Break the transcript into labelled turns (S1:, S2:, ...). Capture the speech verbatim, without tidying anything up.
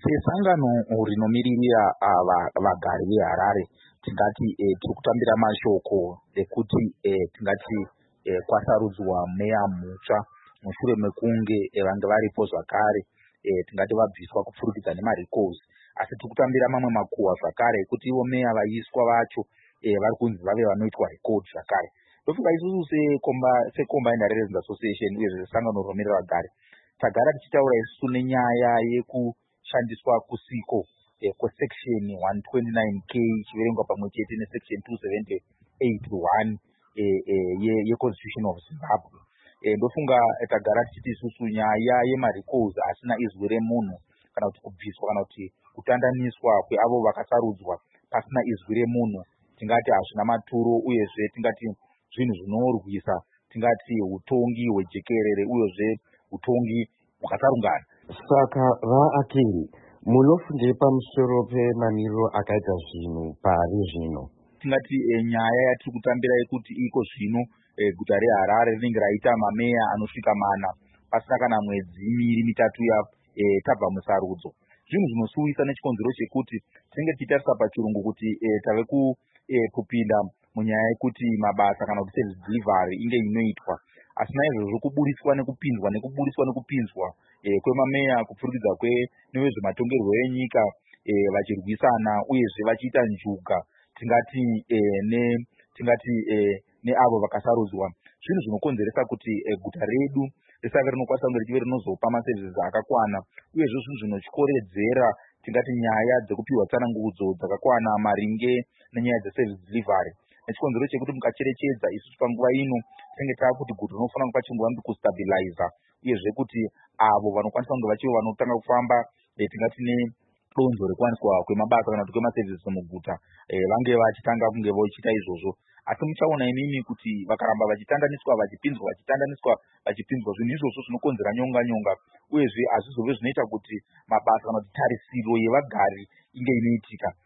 S1: Sesangano rinomiririra vagari veHarare tingati tiri kutambira mashoko ekuti tingati kwasarudzwa meya mutsva mushure mekunge vange varipo zvakare tingati vabviswa kupfurikidza nemarecalls, asi tiri kutambira mamwe makuhwa zvakare ekuti ivo meya vaiswa vacho vari kunzi vave vanoitwa record zvakare. Ndofunga isusu seCombined Harare Association uyezve sangano rinomiririra vagari tagara tichitaura isusu nenyaya yekushandiswa kusiko kwesection one twenty-nine K ichiverengwa pamwe chete nesection two seventy-eight one yeconstitution of Zimbabwe. Ndofunga tagara tichiti isusu nyaya yemarecalls asina izwi remunhu kana kuti kubviswa kana kuti kutandaniswa kweavo vakasarudzwa pasina izwi remunhu tingati hazvina maturo, uyezve tingati zvinhu zvinorwisa tingati utongi hwejekerere uyezve utongi hwakasarungana.
S2: Saka vaakiri munofunde pamusoro pemaniro akaita zvinhu pari zvino?
S1: Tingati nyaya yatiri kutambira yekuti iko zvino guta reHarare rinenge raita mameya anosvika mana pasina kana mwedzi miviri mitatu tabva musarudzo. Zvinhu zvinosuwisa nechikonzero chekuti tinenge tichitarisa pachirungu kuti tave kupinda munyaya yekuti mabasa kana kuti service delivery inge inoitwa, asi naizvozvo kuburiswa nekupinzwa nekuburiswa nekupinzwa kwemameya kupfurikidza nevezvematongerwo enyika vachirwisana uyezve vachiita njuga tingati ne tingati neavo vakasarudzwa, zvinhu zvinokonzeresa kuti guta redu risave rinokwanisa kunge richive rinozopa maservices akakwana, uyezve zvinhu zvinochikoredzera tingati nyaya dzekupiwa tsanangudzo dzakakwana maringe nenyaya dzeservice delivery. Nechikonzero chekuti mukacherechedza isusu panguva ino tinenge taakuti guta rinofanira kunge pachingova kustabiliza, uyezve kuti avo vanokwanisa kunge vachiva vanotanga kufamba tingati nedonzvo rekuwaniswa kwemabasa kana kuti kwemaservices muguta vange vachitanga kunge vochiita izvozvo. Asi muchaona imimi kuti vakaramba vachitandaniswa vachipinzwa vachitandaniswa vachipinzwa, zvinhu izvozvo zvinokonzera nyonga nyonga, uyezve hazvizove zvinoita kuti mabasa kana kuti tarisiro yevagari inge inoitika.